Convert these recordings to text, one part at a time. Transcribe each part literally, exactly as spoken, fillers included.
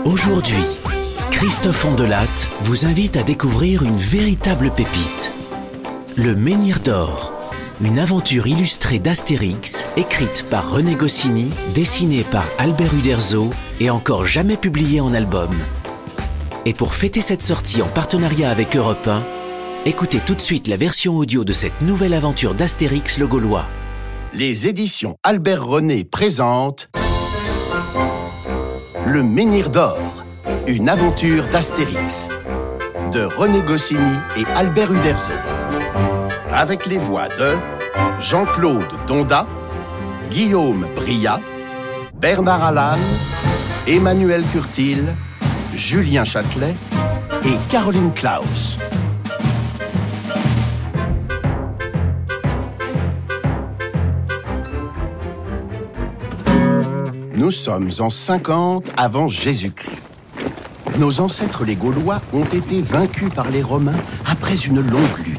Aujourd'hui, Christophe Ondelatte vous invite à découvrir une véritable pépite. Le Menhir d'Or, une aventure illustrée d'Astérix, écrite par René Goscinny, dessinée par Albert Uderzo et encore jamais publiée en album. Et pour fêter cette sortie en partenariat avec Europe un, écoutez tout de suite la version audio de cette nouvelle aventure d'Astérix le Gaulois. Les éditions Albert René présentent Le Menhir d'Or, une aventure d'Astérix, de René Goscinny et Albert Uderzo, avec les voix de Jean-Claude Donda, Guillaume Briat, Bernard Allan, Emmanuel Curtil, Julien Châtelet et Caroline Klaus. Nous sommes en cinquante avant Jésus-Christ. Nos ancêtres les Gaulois ont été vaincus par les Romains après une longue lutte.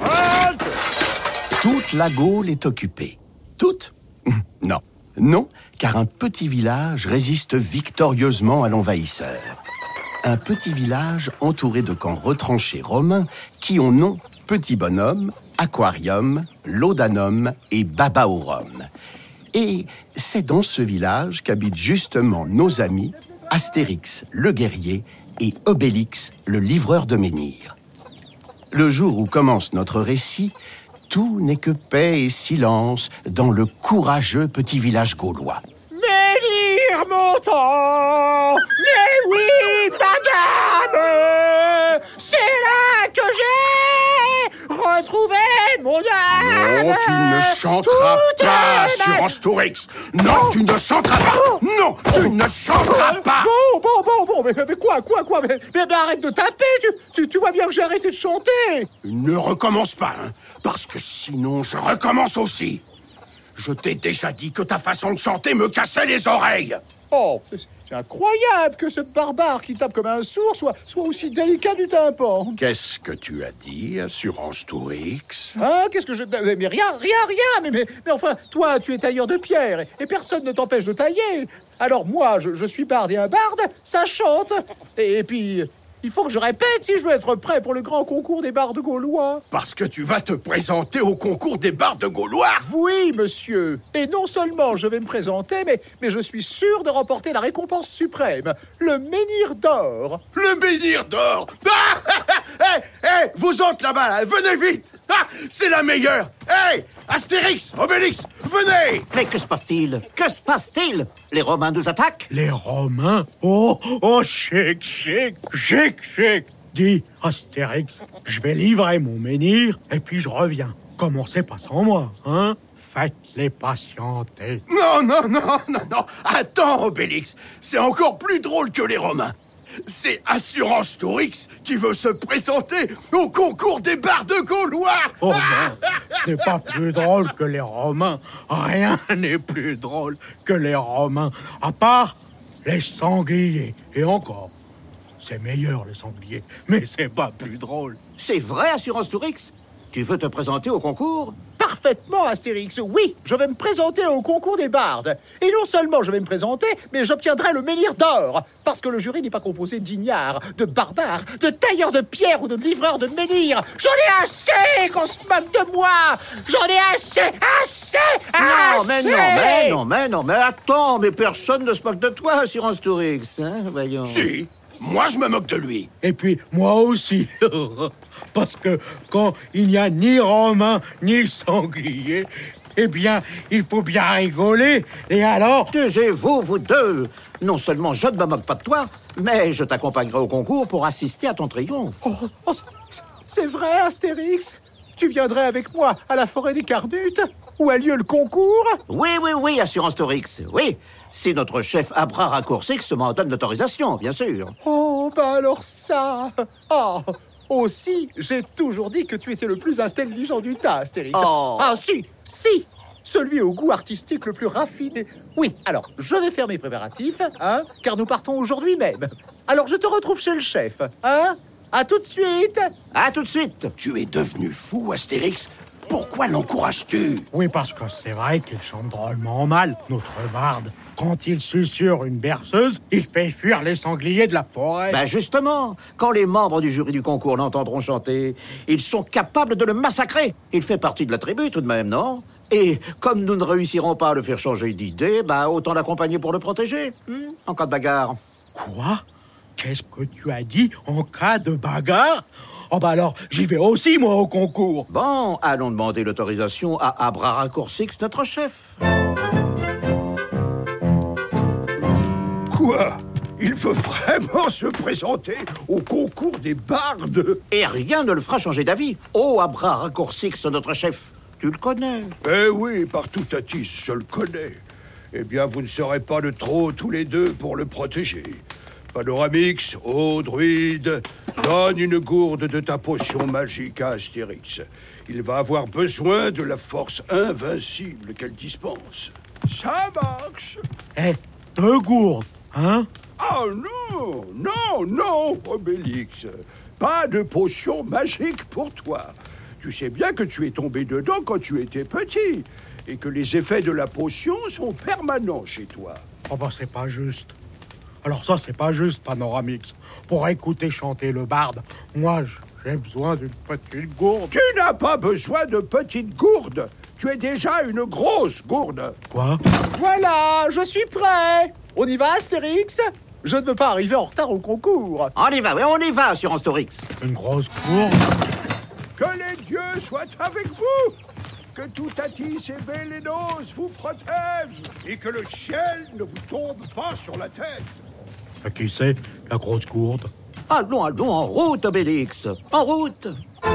Toute la Gaule est occupée. Toute ? Non. Non, car un petit village résiste victorieusement à l'envahisseur. Un petit village entouré de camps retranchés romains qui ont nom Petit Bonhomme, Aquarium, Laudanum et Babaorum. Et c'est dans ce village qu'habitent justement nos amis Astérix, le guerrier, et Obélix, le livreur de menhirs. Le jour où commence notre récit, tout n'est que paix et silence dans le courageux petit village gaulois. Menhir montant, mais oui, madame, c'est là que j'ai retrouvé mon âme. Non, tu ne chanteras Tout pas, est Assurance Tourix. Non, tu ne chanteras pas. Non, tu ne chanteras pas. Bon, bon, bon, bon, mais, mais quoi, quoi, quoi mais, mais, mais arrête de taper, tu, tu, tu vois bien que j'ai arrêté de chanter. Ne recommence pas, hein, parce que sinon je recommence aussi. Je t'ai déjà dit que ta façon de chanter me cassait les oreilles. Oh, c'est incroyable que ce barbare qui tape comme un sourd soit, soit aussi délicat du tympan. Qu'est-ce que tu as dit, Assurance Tourix? Hein, qu'est-ce que je... Mais rien, rien, rien mais, mais, mais enfin, toi, tu es tailleur de pierre et, et personne ne t'empêche de tailler. Alors moi, je, je suis barde et un barde, ça chante. Et, et puis... il faut que je répète si je veux être prêt pour le grand concours des bardes gaulois. Parce que tu vas te présenter au concours des bardes gaulois? Oui, monsieur. Et non seulement je vais me présenter, mais, mais je suis sûr de remporter la récompense suprême, le Menhir d'Or. Le Menhir d'Or? Ah, hé, hé, vous autres là-bas, là, venez vite. Ah, c'est la meilleure. Hé, Astérix, Obélix, venez. Mais que se passe-t-il? Que se passe-t-il? Les Romains nous attaquent? Les Romains? Oh, oh, chic, chic, chic, chic. Dis, Astérix, je vais livrer mon menhir et puis je reviens. Commencez pas sans moi, hein? Faites-les patienter. Non, non, non, non, non. Attends, Obélix, c'est encore plus drôle que les Romains. C'est Assurance Tourix qui veut se présenter au concours des bardes gaulois. Oh non, ce n'est pas plus drôle que les Romains. Rien n'est plus drôle que les Romains, à part les sangliers. Et encore, c'est meilleur les sangliers, mais c'est pas plus drôle. C'est vrai, Assurance Tourix? Tu veux te présenter au concours? Parfaitement, Astérix. Oui, je vais me présenter au concours des bardes. Et non seulement je vais me présenter, mais j'obtiendrai le Menhir d'Or. Parce que le jury n'est pas composé d'ignares, de barbares, de tailleurs de pierre ou de livreurs de menhirs. J'en ai assez qu'on se moque de moi. J'en ai assez, assez, Non, assez. mais non, mais non, mais non, mais attends, mais personne ne se moque de toi, Assurance Tourix, hein, voyons. Si, moi je me moque de lui. Et puis, moi aussi. Parce que quand il n'y a ni Romain ni sanglier, eh bien, il faut bien rigoler. Et alors... Taisez-vous, vous deux. Non seulement je ne me moque pas de toi, mais je t'accompagnerai au concours pour assister à ton triomphe. Oh, oh, c'est vrai, Astérix. Tu viendrais avec moi à la forêt des Carnutes, où a lieu le concours? Oui, oui, oui, Assurance Tourix, oui. Si notre chef Abra Raccourcix m'en donne l'autorisation, bien sûr. Oh, bah alors ça... Oh, aussi, j'ai toujours dit que tu étais le plus intelligent du tas, Astérix. Oh. Ah, si, si, celui au goût artistique le plus raffiné. Oui, alors, je vais faire mes préparatifs, hein, car nous partons aujourd'hui même. Alors, je te retrouve chez le chef, hein. À tout de suite. À tout de suite. Tu es devenu fou, Astérix. Pourquoi l'encourages-tu? Oui, parce que c'est vrai qu'il chante drôlement mal, notre barde. Quand il susurre une berceuse, il fait fuir les sangliers de la forêt. Ben justement, quand les membres du jury du concours l'entendront chanter, ils sont capables de le massacrer. Il fait partie de la tribu tout de même, non? Et comme nous ne réussirons pas à le faire changer d'idée, ben autant l'accompagner pour le protéger, hmm, en cas de bagarre. Quoi? Qu'est-ce que tu as dit? En cas de bagarre? Oh bah alors, j'y vais aussi, moi, au concours. Bon, allons demander l'autorisation à Abraracoursix, notre chef. Quoi? Il veut vraiment se présenter au concours des bardes? Et rien ne le fera changer d'avis. Oh, Abraracoursix, notre chef, tu le connais. Eh oui, par tout Atis, je le connais. Eh bien, vous ne serez pas de trop tous les deux pour le protéger. Panoramix, ô druide, donne une gourde de ta potion magique à Astérix. Il va avoir besoin de la force invincible qu'elle dispense. Ça marche. Eh, deux gourdes, hein? Oh non, non, non, Obélix. Pas de potion magique pour toi. Tu sais bien que tu es tombé dedans quand tu étais petit et que les effets de la potion sont permanents chez toi. Oh bah c'est pas juste. Alors ça, c'est pas juste, Panoramix. Pour écouter chanter le barde, moi, j'ai besoin d'une petite gourde. Tu n'as pas besoin de petite gourde. Tu es déjà une grosse gourde. Quoi? Voilà, je suis prêt. On y va, Astérix? Je ne veux pas arriver en retard au concours. On y va, oui, on y va, Assurance Torix. Une grosse gourde? Que les dieux soient avec vous. Que tout Atis et Bélénos vous protège. Et que le ciel ne vous tombe pas sur la tête. À qui c'est, la grosse gourde? Allons, allons, en route, Obélix. En route.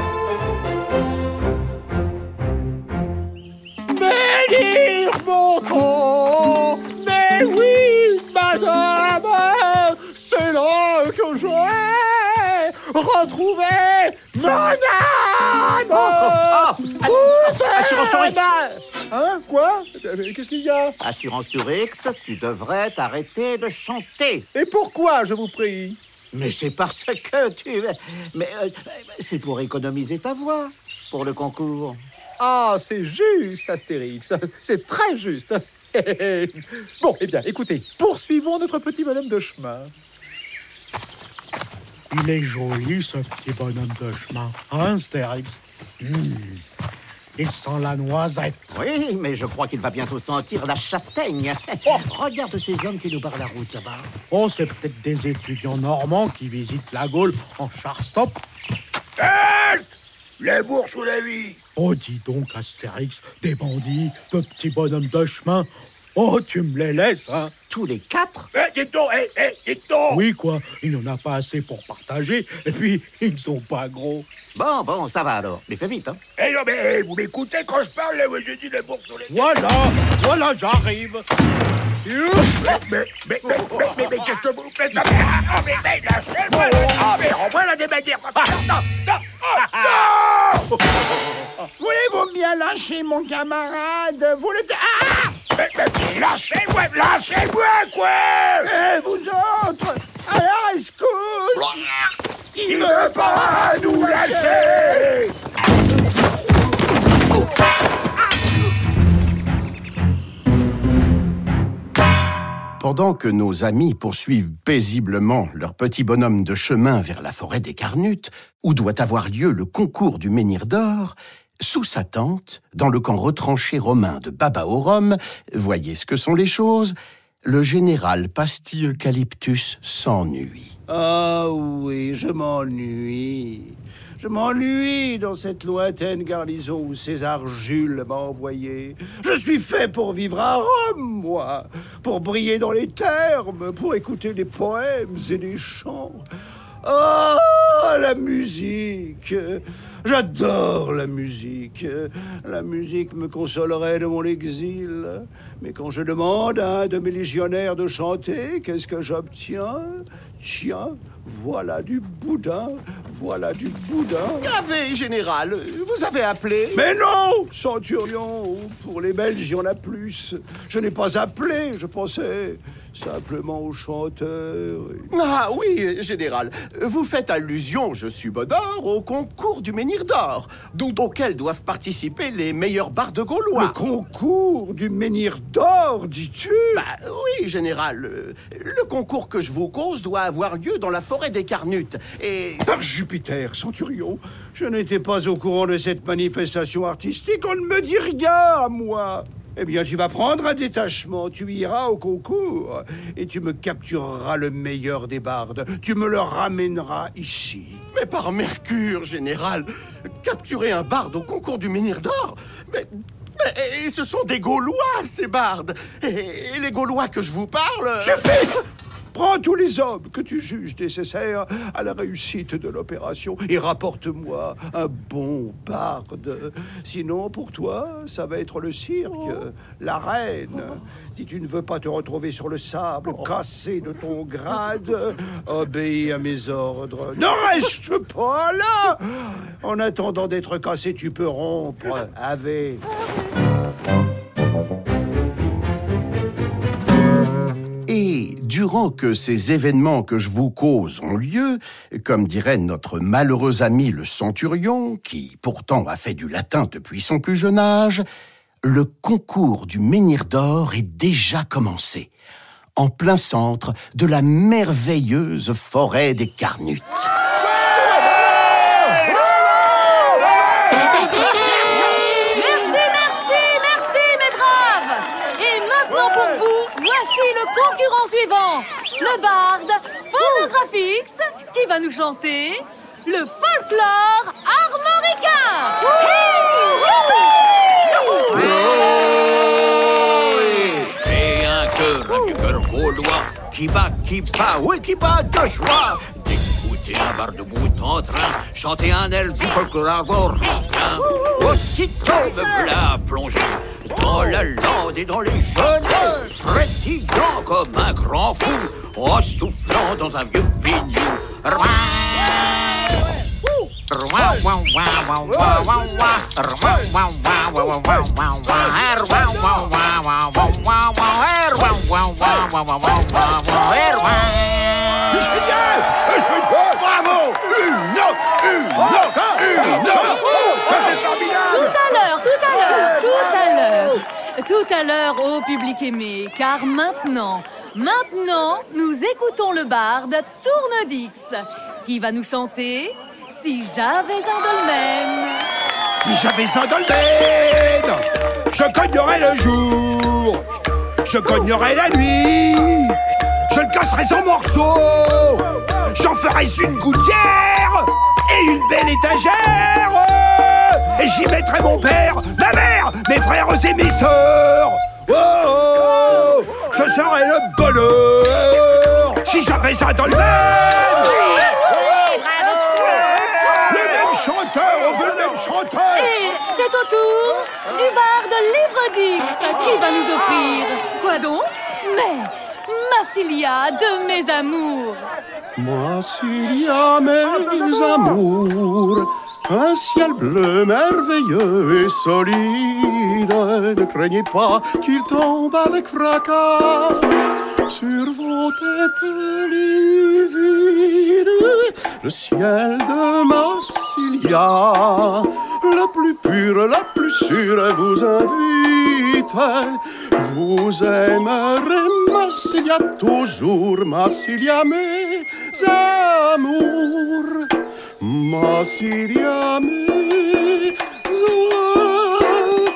Menhir Montrond! Mais oui, madame! C'est là que j'ai retrouvé mon âme! Ah, Assurance Torix. Hein? Quoi? Qu'est-ce qu'il y a? Assurance Torix, tu devrais t'arrêter de chanter. Et pourquoi, je vous prie? Mais c'est parce que tu... Mais euh, c'est pour économiser ta voix, pour le concours. Ah, c'est juste, Astérix. C'est très juste. Bon, eh bien, écoutez, poursuivons notre petit bonhomme de chemin. Il est joli, ce petit bonhomme de chemin. Hein, Astérix? Mmh. Il sent la noisette. Oui, mais je crois qu'il va bientôt sentir la châtaigne. Oh. Regarde ces hommes qui nous barrent la route là-bas. Oh, c'est peut-être des étudiants normands qui visitent la Gaule en char-stop. Halt! Les bourses ou la vie? Oh, dis donc, Astérix, des bandits, de petits bonhommes de chemin. Oh, tu me les laisses, hein? Tous les quatre? Eh, dites donc, eh, eh, dites donc! Oui, quoi, il n'en a pas assez pour partager, et puis, ils sont pas gros. Bon, bon, ça va alors. Mais fais vite, hein. Eh non, mais vous m'écoutez quand je parle, là, j'ai dit les bourses ou les... Voilà, voilà, j'arrive. Mais, mais, mais, mais, mais, mais, qu'est-ce que vous faites là? Oh, mais, mais, lâchez-moi! Oh, mais, renvoie la démanière! Non, non, non! Oh, non! Voulez-vous bien lâcher mon camarade? Vous le... Ah! Mais, mais, lâchez-moi! Lâchez-moi, quoi! Eh, vous autres! À la rescousse! Il ne veut pas nous lâcher! Pendant que nos amis poursuivent paisiblement leur petit bonhomme de chemin vers la forêt des Carnutes, où doit avoir lieu le concours du menhir d'or, sous sa tente, dans le camp retranché romain de Babaorum, voyez ce que sont les choses, le général Pastille Eucalyptus s'ennuie. Ah oui, je m'ennuie. Je m'ennuie dans cette lointaine garnison où César Jules m'a envoyé. Je suis fait pour vivre à Rome, moi, pour briller dans les thermes, pour écouter les poèmes et les chants. Oh, la musique! J'adore la musique. La musique me consolerait de mon exil. Mais quand je demande à un de mes légionnaires de chanter, qu'est-ce que j'obtiens? Tiens, Voilà du boudin, voilà du boudin. Qu'avez, général? Vous avez appelé? Mais non, centurion, pour les Belges, il y en a plus. Je n'ai pas appelé, je pensais simplement au chanteur. Ah oui, général. Vous faites allusion, je suis bonheur, au concours du Menhir d'Or, dont auquel doivent participer les meilleurs bardes gaulois. Le concours du Menhir d'Or, dis-tu? Bah oui, général. Le concours que je vous cause doit avoir lieu dans la forêt des Carnutes. Et... Par Jupiter, centurion, je n'étais pas au courant de cette manifestation artistique. On ne me dit rien à moi. Eh bien, tu vas prendre un détachement, tu iras au concours et tu me captureras le meilleur des bardes. Tu me le ramèneras ici. Mais par Mercure, général, capturer un barde au concours du Menhir d'Or? Mais... Et ce sont des Gaulois, ces bardes. Et, et les Gaulois que je vous parle... Suffit! Prends tous les hommes que tu juges nécessaires à la réussite de l'opération et rapporte-moi un bon barde. Sinon, pour toi, ça va être le cirque, la reine. Si tu ne veux pas te retrouver sur le sable, cassé de ton grade, obéis à mes ordres. Ne reste pas là! En attendant d'être cassé, tu peux rompre avec... Durant que ces événements que je vous cause ont lieu, comme dirait notre malheureux ami le centurion, qui pourtant a fait du latin depuis son plus jeune âge, le concours du Menhir d'Or est déjà commencé, en plein centre de la merveilleuse forêt des Carnutes. Concurrent suivant, le barde Phonographix qui va nous chanter le folklore armoricain. Et un cœur, un cœur gaulois qui bat, qui bat, oui, qui bat de joie. D'écouter un barde debout en train, chanter un air du folklore armoricain. Aussitôt me voilà plongé dans la lande et dans les genoux, frétillant comme un grand fou, en soufflant dans un vieux pignou. C'est génial! C'est génial! Bravo! Une note! Une note! Une note! C'est formidable! Tout à l'heure, tout à l'heure, tout à l'heure, tout à l'heure, ô public aimé, car maintenant, maintenant, nous écoutons le barde Tournedix, qui va nous chanter « Si j'avais un dolmen ». Si j'avais un dolmen, je cognerais le jour, je cognerais la nuit, je le casserais en morceaux, j'en ferais une gouttière et une belle étagère, et j'y mettrais mon père, ma mère, mes frères et mes sœurs. Oh, oh, ce serait le bonheur si j'avais un dolmen. Le même chanteur, on veut le même chanteur. Et c'est au tour du barde Livredix qui va nous offrir quoi donc? Mais Massilia de mes amours. Massilia, mes amours, un ciel bleu merveilleux et solide. Ne craignez pas qu'il tombe avec fracas sur vos têtes livides. Le ciel de Massilia, la plus pure, la plus sûre, vous invite. Vous aimerez Massilia toujours, Massilia, mes amours. Massilia, mes amours.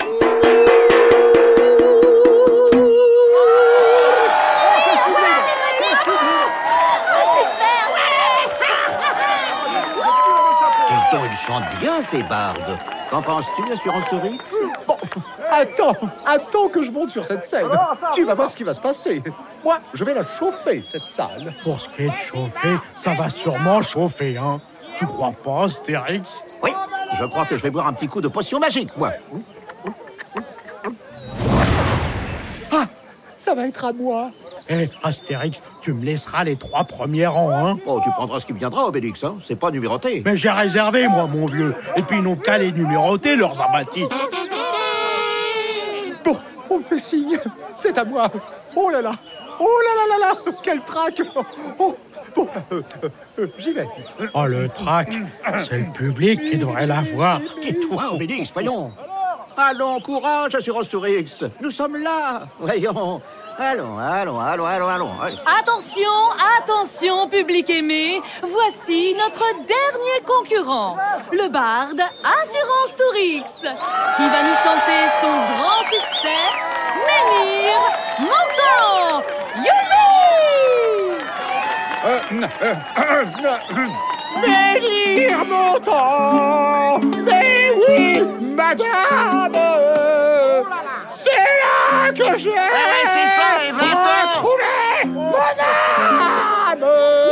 Dis donc, ils chantent bien, ces bardes. Qu'en penses-tu, Assurance Tourix? Bon, attends, attends que je monte sur cette scène. Tu vas voir ce qui va se passer. Moi, je vais la chauffer, cette salle. Pour ce qui est de chauffer, ça va sûrement chauffer, hein. Tu crois pas, Astérix? Oui, je crois que je vais boire un petit coup de potion magique, moi. Ah, ça va être à moi. Hé, Astérix, tu me laisseras les trois premiers rangs, hein? Oh, tu prendras ce qui viendra, Obélix, hein. C'est pas numéroté. Mais j'ai réservé, moi, mon vieux. Et puis, ils n'ont qu'à les numéroter, leurs abattis. Bon, on me fait signe. C'est à moi. Oh là là. Oh là là là là. Quel trac. Oh, bon, euh, euh, euh, j'y vais. Oh, le trac, c'est le public qui devrait l'avoir. Tais-toi, Obélix, voyons. Allons, courage, Assurance Tourix. Nous sommes là. Voyons. Allons, allons, allons, allons, allons. allons. Attention, attention, public aimé. Voici notre dernier concurrent, le barde Assurance Tourix, qui va nous chanter son grand succès, Menhir Montant. Youpi! Euh, euh, euh, euh, Menhir Montant. Mais oui, madame. C'est là que j'ai ouais, c'est ça, les vingt ans. retrouvé mon âme.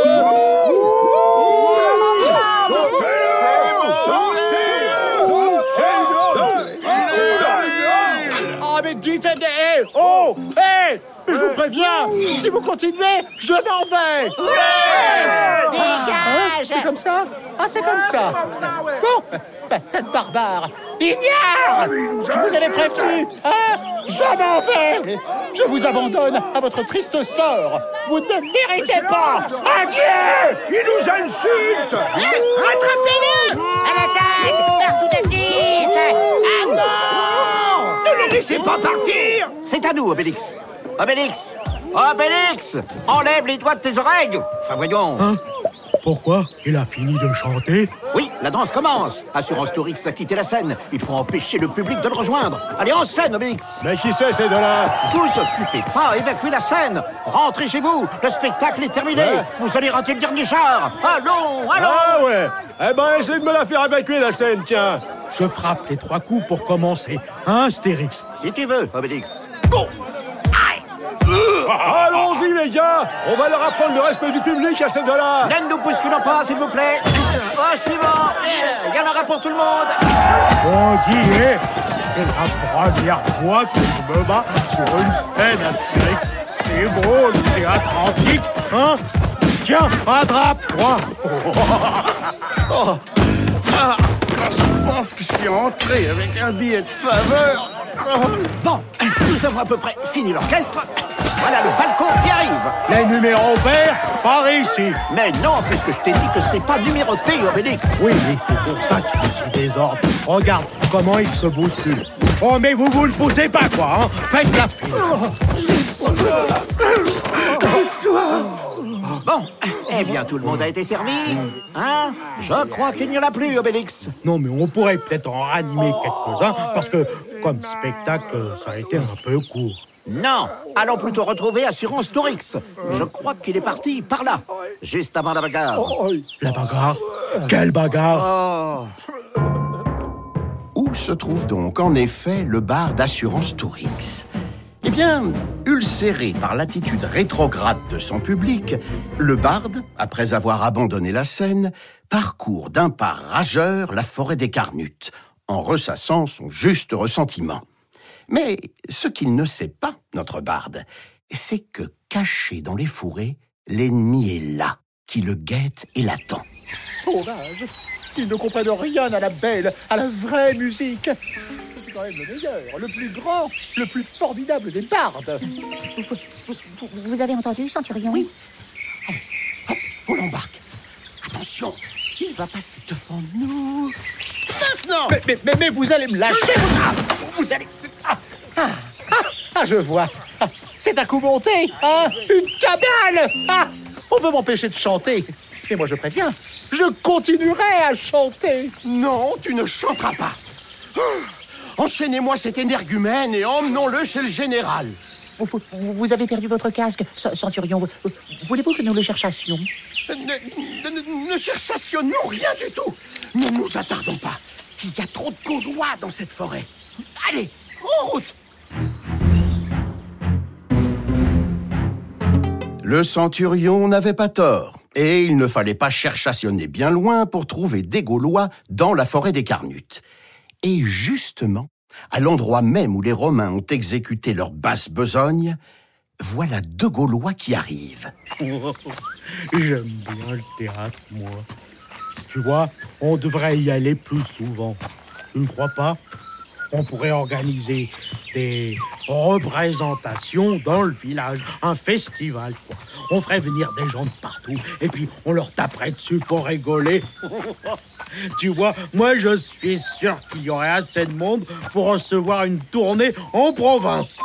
Ah mais dites, eh, oh, eh, je vous préviens, si vous continuez, je m'en vais. Dégage. C'est comme ça? Ah, c'est comme ça. Bon, patate barbare. Ignare! Je vous avais prévenu, hein? Je m'en vais! Je vous abandonne à votre triste sort! Vous ne me méritez pas! Adieu! Il nous insulte! Rattrapez-le! À l'attaque! Partout de fils! À mort! Ne le laissez pas partir! C'est à nous, Obélix. Obélix! Obélix! Enlève les doigts de tes oreilles! Enfin, voyons. Hein? Pourquoi? Il a fini de chanter? Oui, la danse commence. Assurance Tourix a quitté la scène. Il faut empêcher le public de le rejoindre. Allez, en scène, Obélix! Mais qui c'est ces deux-là? Vous occupez pas, évacuez la scène. Rentrez chez vous, le spectacle est terminé. Ouais. Vous allez rater le dernier char. Allons, allons! Ah ouais! Eh ben, essaye de me la faire évacuer, la scène, tiens! Je frappe les trois coups pour commencer. Hein, Astérix? Si tu veux, Obélix. Bon! Allons-y, les gars! On va leur apprendre le respect du public à ces deux-là! Ne nous bousculons pas, s'il vous plaît. Au suivant. Il y en aura pour tout le monde. Bon, Guillet, c'est la première fois que je me bats sur une scène, Astérix. C'est beau, le théâtre antique, hein? Tiens, attrape-toi! Oh. Ah, je pense que je suis entré avec un billet de faveur. Oh. Bon, nous avons à peu près fini l'orchestre. Voilà le balcon qui arrive. Les numéros verts, par ici. Mais non, puisque je t'ai dit que ce n'est pas numéroté, Obélix. Oui, mais c'est pour ça qu'il est sous désordre. Regarde comment il se bouscule. Oh, mais vous vous le poussez pas, quoi, hein? Faites la file. Bon, eh bien, tout le monde a été servi. Hein? Je crois qu'il n'y en a plus, Obélix. Non, mais on pourrait peut-être en ranimer quelques-uns, parce que, comme spectacle, ça a été un peu court. Non, allons plutôt retrouver Assurance Tourix. Je crois qu'il est parti par là, juste avant la bagarre. La bagarre? Quelle bagarre? Oh. Où se trouve donc, en effet, le bar d'Assurance Tourix? Eh bien, ulcéré par l'attitude rétrograde de son public, le barde, après avoir abandonné la scène, parcourt d'un pas rageur la forêt des Carnutes, en ressassant son juste ressentiment. Mais ce qu'il ne sait pas, notre barde, c'est que, caché dans les fourrés, l'ennemi est là, qui le guette et l'attend. Sauvage! Ils ne comprennent rien à la belle, à la vraie musique. C'est quand même le meilleur, le plus grand, le plus formidable des bardes. Vous, vous, vous avez entendu, Centurion? Oui. Allez, hop, on l'embarque. Attention, il va passer devant nous. Maintenant! Mais, mais, mais, mais vous allez me lâcher, vous, ah, vous allez... Ah, ah, ah, ah, je vois. Ah, c'est un coup monté, hein? Une cabale! Ah, on veut m'empêcher de chanter. Mais moi, je préviens, je continuerai à chanter. Non, tu ne chanteras pas. Oh, enchaînez-moi cet énergumène et emmenons-le chez le général. Vous, vous, vous avez perdu votre casque, Centurion. Voulez-vous que nous le cherchassions? Ne, ne, ne, ne cherchassions rien du tout. Ne nous attardons pas. Il y a trop de Gaulois dans cette forêt. Allez, en route. Le centurion n'avait pas tort, et il ne fallait pas cherchassionner bien loin pour trouver des Gaulois dans la forêt des Carnutes. Et justement, à l'endroit même où les Romains ont exécuté leur basse besogne, voilà deux Gaulois qui arrivent. Oh, j'aime bien le théâtre, moi. Tu vois, on devrait y aller plus souvent. Tu ne crois pas? On pourrait organiser des représentations dans le village, un festival, quoi. On ferait venir des gens de partout, et puis on leur taperait dessus pour rigoler. Tu vois, moi je suis sûr qu'il y aurait assez de monde pour recevoir une tournée en province.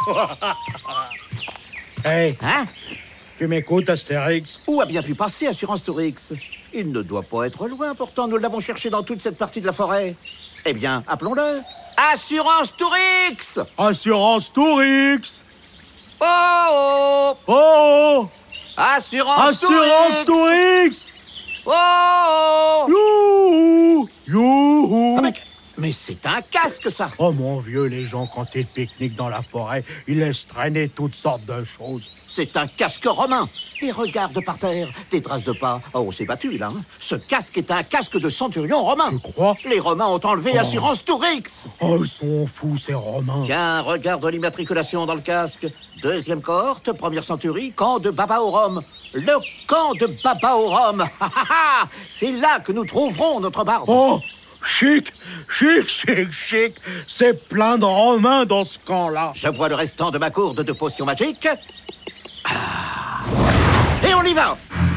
Hey, Hein? tu m'écoutes, Astérix? Où a bien pu passer Assurance Tourix? Il ne doit pas être loin, pourtant nous l'avons cherché dans toute cette partie de la forêt. Eh bien, appelons-le Assurance Tourix! Assurance Tourix! Oh, oh! Oh! Assurance, Assurance Tourix! Oh, oh! Youhou! Youhou! Ah, mais, mais c'est un casque, ça! Oh mon vieux, les gens, quand ils pique-niquent dans la forêt, ils laissent traîner toutes sortes de choses. C'est un casque romain. Et regarde par terre, des traces de pas. Oh, on s'est battu, là. Hein. Ce casque est un casque de centurion romain. Tu crois? Les Romains ont enlevé Oh. Assurance Tourix. Oh, ils sont fous, ces Romains. Tiens, regarde l'immatriculation dans le casque. Deuxième cohorte, première centurie, camp de Baba au Rhum. Le camp de Baba au Rhum. C'est là que nous trouverons notre barde. Oh! Chic! Chic, chic, chic! C'est plein de Romains dans ce camp-là. Je bois le restant de ma gourde de potions magiques. Ah. Et on y va!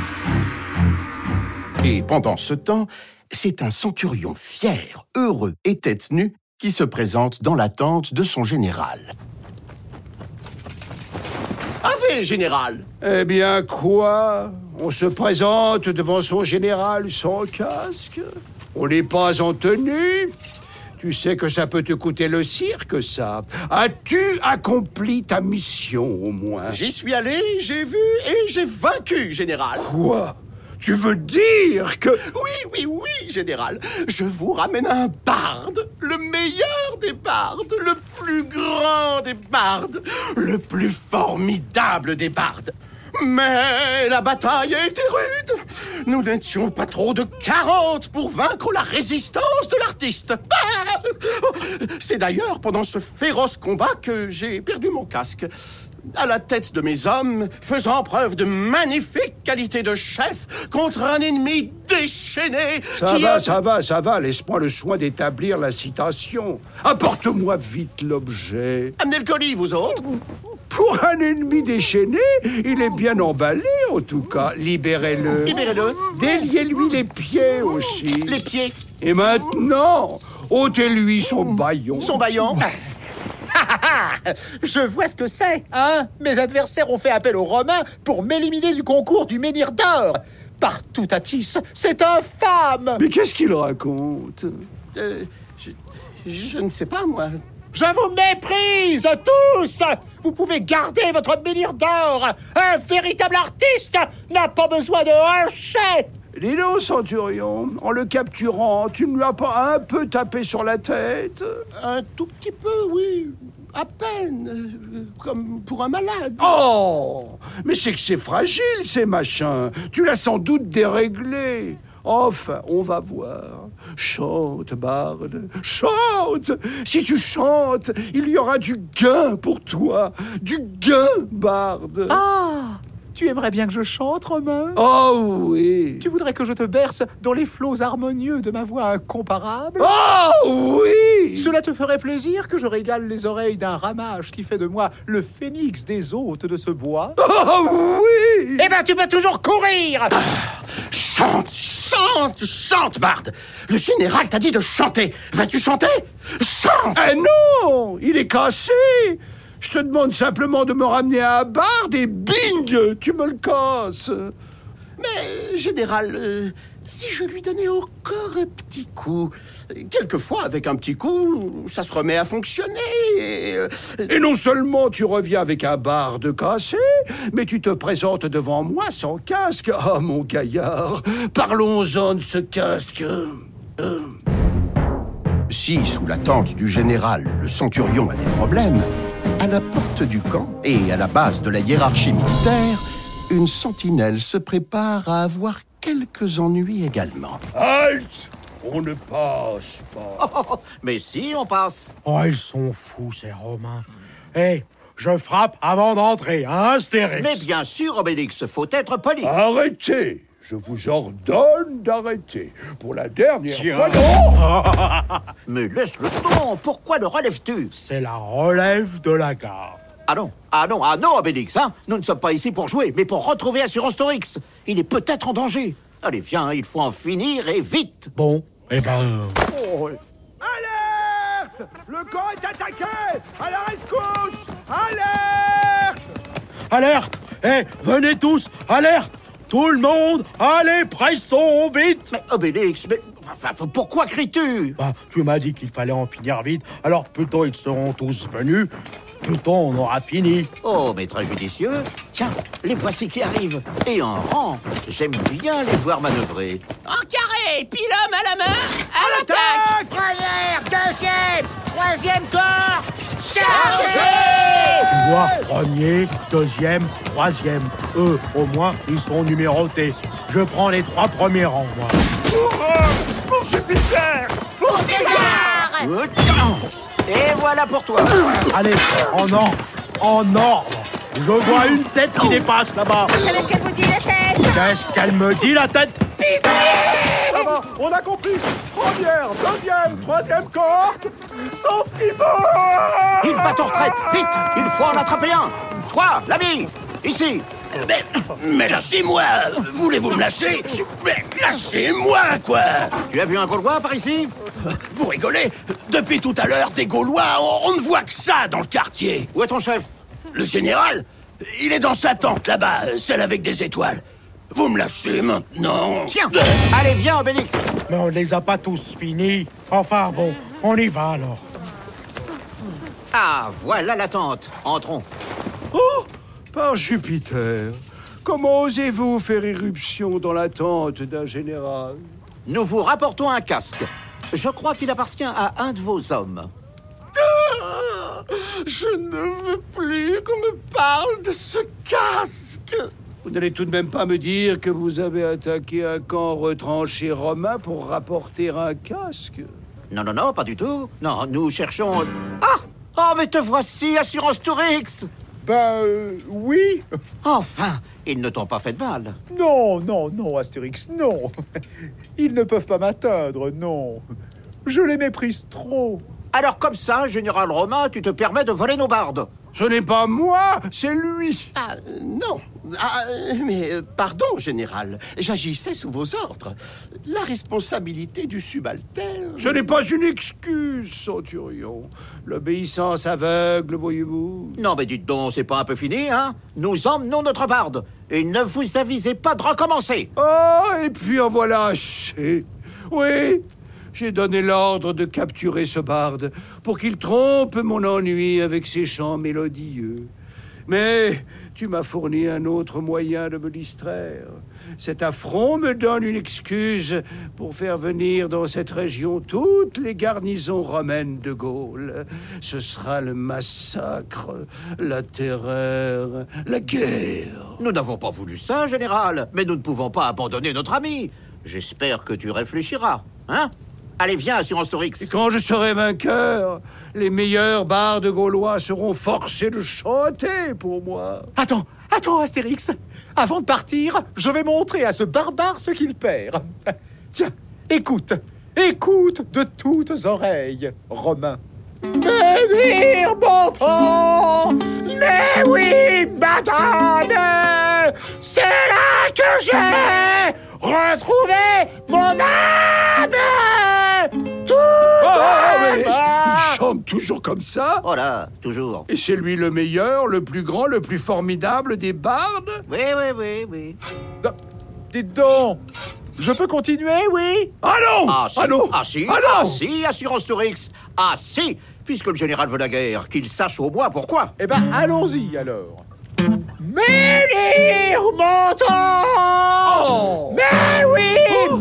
Et pendant ce temps, c'est un centurion fier, heureux et tête nue qui se présente dans la tente de son général. Avez, général! Eh bien, quoi? On se présente devant son général sans casque? On n'est pas en tenue? Tu sais que ça peut te coûter le cirque, ça. As-tu accompli ta mission, au moins? J'y suis allé, j'ai vu et j'ai vaincu, général. Quoi? Tu veux dire que... Oui, oui, oui, général. Je vous ramène un barde, le meilleur des bardes, le plus grand des bardes, le plus formidable des bardes. Mais la bataille a été rude. Nous n'étions pas trop de quarante pour vaincre la résistance de l'artiste. Ah! C'est d'ailleurs pendant ce féroce combat que j'ai perdu mon casque. À la tête de mes hommes, faisant preuve de magnifique qualité de chef contre un ennemi déchaîné. Ça qui va, a... ça va, ça va. Laisse-moi le soin d'établir la citation. Apporte-moi vite l'objet. Amenez le colis, vous autres. Pour un ennemi déchaîné, il est bien emballé, en tout cas. Libérez-le. Libérez-le. Déliez-lui les pieds aussi. Les pieds. Et maintenant, ôtez-lui son bâillon. Son bâillon. Je vois ce que c'est, hein? Mes adversaires ont fait appel aux Romains pour m'éliminer du concours du menhir d'or. Partout à Tis, c'est infâme. Mais qu'est-ce qu'il raconte? Euh, je, je ne sais pas, moi. Je vous méprise, tous! Vous pouvez garder votre menhir d'or. Un véritable artiste n'a pas besoin de hocher. Dis donc, centurion, en le capturant, tu ne lui as pas un peu tapé sur la tête? Un tout petit peu, oui. À peine. euh, Comme pour un malade. Oh! Mais c'est que c'est fragile, ces machins. Tu l'as sans doute déréglé. Enfin, on va voir. Chante, barde, chante! Si tu chantes, il y aura du gain pour toi. Du gain, barde. Ah! Tu aimerais bien que je chante, Romain? Oh oui! Tu voudrais que je te berce dans les flots harmonieux de ma voix incomparable? Oh oui! Cela te ferait plaisir que je régale les oreilles d'un ramage qui fait de moi le phénix des hôtes de ce bois? Oh oui! Eh ben, tu peux toujours courir! Chante, chante, chante, barde. Le général t'a dit de chanter. Vas-tu chanter? Chante! Eh non! Il est cassé! Je te demande simplement de me ramener à barde et bing! Tu me le casses! Mais, général, euh, si je lui donnais encore un petit coup... Quelquefois, avec un petit coup, ça se remet à fonctionner et... euh, Et non seulement tu reviens avec un barde cassé, mais tu te présentes devant moi sans casque. Ah, mon gaillard, parlons-en de ce casque. Euh, Si, sous la tente du général, le centurion a des problèmes, à la porte du camp et à la base de la hiérarchie militaire, une sentinelle se prépare à avoir quelques ennuis également. Halte! On ne passe pas. Oh, oh, oh, mais si, on passe. Oh, ils sont fous, ces Romains. Hé, je frappe avant d'entrer, hein, Astérix? Mais bien sûr, Obélix, faut être poli. Arrêtez! Je vous ordonne d'arrêter. Pour la dernière Tiens. fois... Non. Mais laisse le ton, pourquoi le relèves-tu? C'est la relève de la garde. Ah non, ah non, ah non, Obélix, hein. Nous ne sommes pas ici pour jouer, mais pour retrouver Assurance Torix. Il est peut-être en danger. Allez, viens, il faut en finir et vite. Bon, eh ben... Oh. Alerte! Le camp est attaqué! À la rescousse! Alerte! Alerte! Eh, venez tous! Alerte! Tout le monde! Allez, pressons, vite! Mais Obélix, mais enfin, pourquoi cries-tu? Bah, tu m'as dit qu'il fallait en finir vite, alors plus tôt ils seront tous venus, plus tôt on aura fini. Oh, mais très judicieux. Tiens, les voici qui arrivent. Et en rang. J'aime bien les voir manœuvrer. En carré, puis l'homme à la main, à l'attaque! Première, deuxième, troisième corps, chargez! Tu vois, premier, deuxième, troisième. Eux, au moins, ils sont numérotés. Je prends les trois premiers rangs, moi. Pour Jupiter! Pour César! Euh, Et voilà pour toi. Allez, en ordre, en ordre. Je vois une tête qui dépasse là-bas. Vous savez ce qu'elle vous dit, la tête? Qu'est-ce qu'elle me dit, la tête? Ça va, on a compris. Première, deuxième, troisième corps. Sauf Yvon! Une bateau retraite, vite. Il faut en attraper un. Toi, l'ami, ici. Mais, mais lâchez-moi! Voulez-vous me lâcher? Mais lâchez-moi, quoi! Tu as vu un Gaulois par ici? Vous rigolez? Depuis tout à l'heure, des Gaulois, on, on ne voit que ça dans le quartier. Où est ton chef? Le général, il est dans sa tente là-bas, celle avec des étoiles. Vous me lâchez maintenant? Tiens, allez, viens, Obélix. Mais on ne les a pas tous finis. Enfin bon, on y va alors. Ah, voilà la tente. Entrons. Oh! Par Jupiter! Comment osez-vous faire irruption dans la tente d'un général? Nous vous rapportons un casque. Je crois qu'il appartient à un de vos hommes. Je ne veux plus qu'on me parle de ce casque. Vous n'allez tout de même pas me dire que vous avez attaqué un camp retranché romain pour rapporter un casque? Non, non, non, pas du tout. Non, nous cherchons... Ah! Oh, mais te voici, Assurance Torix! Ben, euh, oui. Enfin, ils ne t'ont pas fait de mal. Non, non, non, Astérix, non. Ils ne peuvent pas m'atteindre, non. Je les méprise trop. Alors comme ça, général Romain, tu te permets de voler nos bardes? Ce n'est pas moi, c'est lui! Ah, euh, non. Ah, euh, mais euh, pardon, général. J'agissais sous vos ordres. La responsabilité du subalterne... Ce n'est pas une excuse, centurion. L'obéissance aveugle, voyez-vous. Non, mais dites donc, c'est pas un peu fini, hein? Nous emmenons notre barde. Et ne vous avisez pas de recommencer. Oh, et puis en voilà assez. Oui, j'ai donné l'ordre de capturer ce barde pour qu'il trompe mon ennui avec ses chants mélodieux. Mais tu m'as fourni un autre moyen de me distraire. Cet affront me donne une excuse pour faire venir dans cette région toutes les garnisons romaines de Gaule. Ce sera le massacre, la terreur, la guerre. Nous n'avons pas voulu ça, général. Mais nous ne pouvons pas abandonner notre ami. J'espère que tu réfléchiras, hein? Allez, viens, Assurance Torix. Et quand je serai vainqueur, les meilleurs bardes gaulois seront forcés de chanter pour moi. Attends, attends, Astérix. Avant de partir, je vais montrer à ce barbare ce qu'il perd. Tiens, écoute, écoute de toutes oreilles, Romain. Bénir bon temps, mais oui, madame, c'est là que j'ai retrouvé mon âme. Tout Ah, mais va. il chante toujours comme ça. Oh là, toujours. Et c'est lui le meilleur, le plus grand, le plus formidable des bardes. Oui, oui, oui, oui. Ah, dites donc, je peux continuer, oui? Ah non! Ah si, Ah non! ah si, Ah ah non! si, Assurance Torix. Ah si, puisque le général veut la guerre, qu'il sache au moins pourquoi. Eh ben, allons-y, alors. Menhir mon temps! Oh. Mais oui,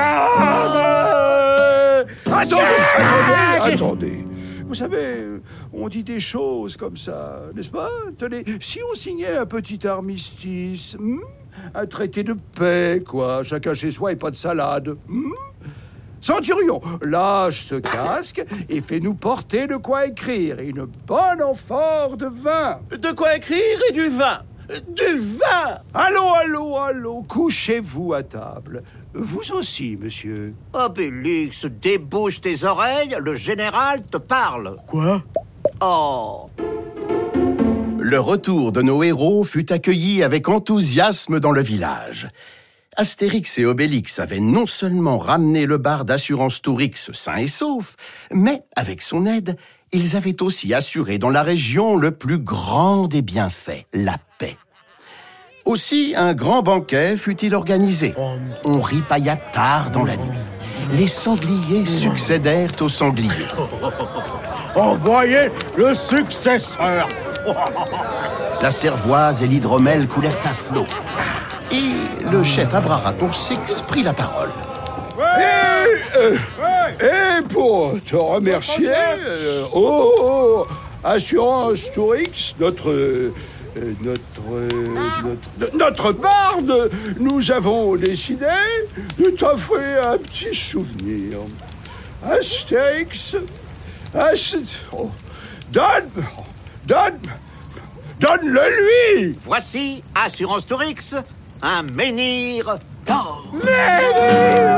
madame! Attendez, C'est là attendez, que- attendez. Vous savez, on dit des choses comme ça, n'est-ce pas? Tenez, si on signait un petit armistice, hmm, un traité de paix, quoi, chacun chez soi et pas de salade. hmm, Centurion, lâche ce casque et fais-nous porter de quoi écrire. Une bonne amphore de vin. De quoi écrire et du vin. Du vin. Allons, allons, allons, couchez-vous à table. Vous aussi, monsieur. Obélix, débouche tes oreilles, le général te parle. Quoi? Oh. Le retour de nos héros fut accueilli avec enthousiasme dans le village. Astérix et Obélix avaient non seulement ramené le bar d'assurance Tourix sain et sauf, mais, avec son aide, ils avaient aussi assuré dans la région le plus grand des bienfaits, la paix. Aussi, un grand banquet fut-il organisé. On ripailla tard dans la nuit. Les sangliers succédèrent aux sangliers. Envoyez le successeur. La cervoise et l'hydromel coulèrent à flot. Et le chef Abraracourcix prit la parole. Et, euh, et pour te remercier, euh, oh, oh, Assurance Tourix, notre, euh, notre, euh, notre, notre barde, nous avons décidé de t'offrir un petit souvenir. Astérix, Astérix, oh, donne, donne, donne-le lui. Voici Assurance Tourix, un menhir d'or. Mais...